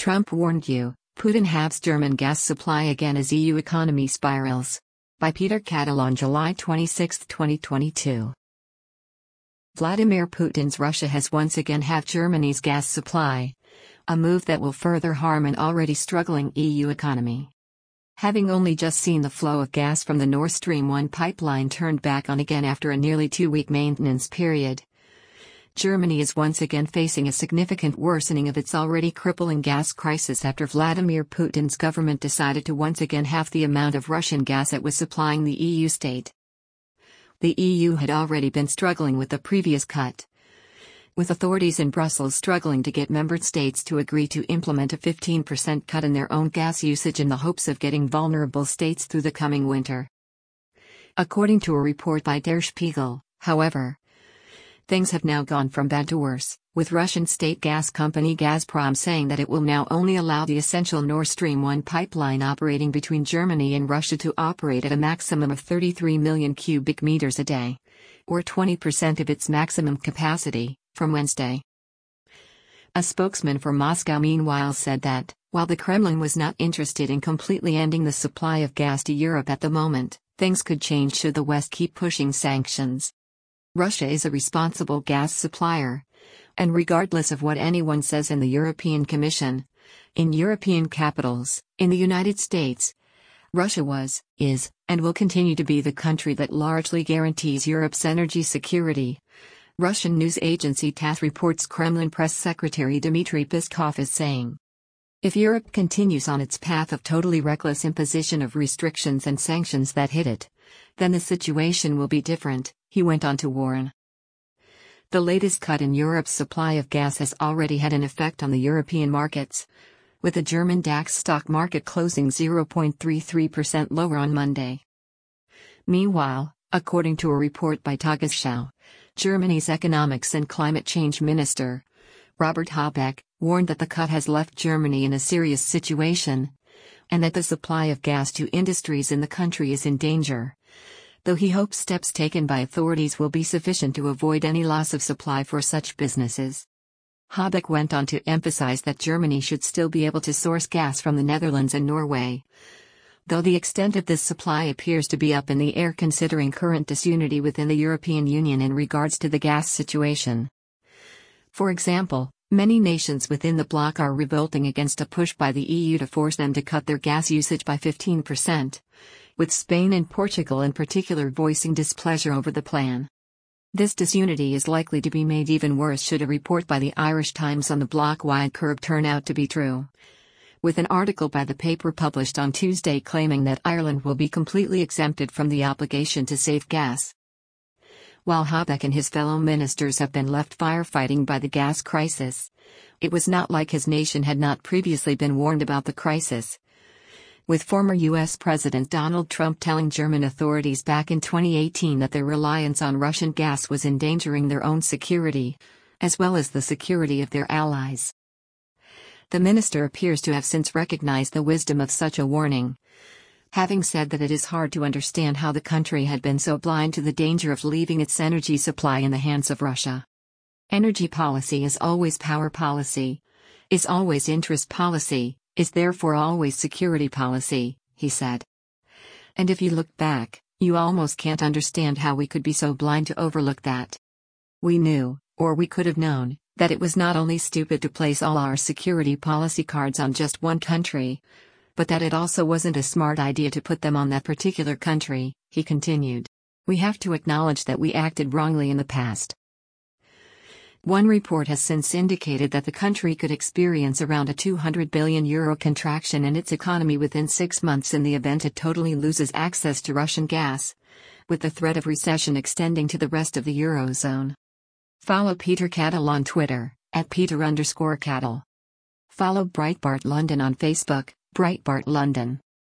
Trump warned you, Putin halves German gas supply again as EU economy spirals. By Peter Cattle on July 26, 2022. Vladimir Putin's Russia has once again halved Germany's gas supply, a move that will further harm an already struggling EU economy. Having only just seen the flow of gas from the Nord Stream 1 pipeline turned back on again after a nearly 2-week maintenance period, Germany is once again facing a significant worsening of its already crippling gas crisis after Vladimir Putin's government decided to once again halve the amount of Russian gas it was supplying the EU state. The EU had already been struggling with the previous cut, with authorities in Brussels struggling to get member states to agree to implement a 15% cut in their own gas usage in the hopes of getting vulnerable states through the coming winter. According to a report by Der Spiegel, however, things have now gone from bad to worse, with Russian state gas company Gazprom saying that it will now only allow the essential Nord Stream 1 pipeline operating between Germany and Russia to operate at a maximum of 33 million cubic meters a day, or 20% of its maximum capacity, from Wednesday. A spokesman for Moscow meanwhile said that, while the Kremlin was not interested in completely ending the supply of gas to Europe at the moment, things could change should the West keep pushing sanctions. Russia is a responsible gas supplier, and regardless of what anyone says in the European Commission, in European capitals, in the United States, Russia was, is, and will continue to be the country that largely guarantees Europe's energy security. Russian news agency TASS reports Kremlin press secretary Dmitry Peskov is saying, if Europe continues on its path of totally reckless imposition of restrictions and sanctions that hit it, then the situation will be different, he went on to warn. The latest cut in Europe's supply of gas has already had an effect on the European markets, with the German DAX stock market closing 0.33% lower on Monday. Meanwhile, according to a report by Tagesschau, Germany's economics and climate change minister, Robert Habeck, warned that the cut has left Germany in a serious situation, and that the supply of gas to industries in the country is in danger, though he hopes steps taken by authorities will be sufficient to avoid any loss of supply for such businesses. Habeck went on to emphasize that Germany should still be able to source gas from the Netherlands and Norway, though the extent of this supply appears to be up in the air considering current disunity within the European Union in regards to the gas situation. For example, many nations within the bloc are revolting against a push by the EU to force them to cut their gas usage by 15%, with Spain and Portugal in particular voicing displeasure over the plan. This disunity is likely to be made even worse should a report by the Irish Times on the bloc-wide curb turn out to be true, with an article by the paper published on Tuesday claiming that Ireland will be completely exempted from the obligation to save gas. While Habeck and his fellow ministers have been left firefighting by the gas crisis, it was not like his nation had not previously been warned about the crisis, with former U.S. President Donald Trump telling German authorities back in 2018 that their reliance on Russian gas was endangering their own security, as well as the security of their allies. The minister appears to have since recognized the wisdom of such a warning, having said that it is hard to understand how the country had been so blind to the danger of leaving its energy supply in the hands of Russia. Energy policy is always power policy, is always interest policy, is therefore always security policy, he said. And if you look back, you almost can't understand how we could be so blind to overlook that. We knew, or we could have known, that it was not only stupid to place all our security policy cards on just one country, but that it also wasn't a smart idea to put them on that particular country, he continued. We have to acknowledge that we acted wrongly in the past. One report has since indicated that the country could experience around a €200 billion contraction in its economy within 6 months in the event it totally loses access to Russian gas, with the threat of recession extending to the rest of the Eurozone. Follow Peter Cattle on Twitter, @Peter_Cattle. Follow Breitbart London on Facebook, Breitbart London.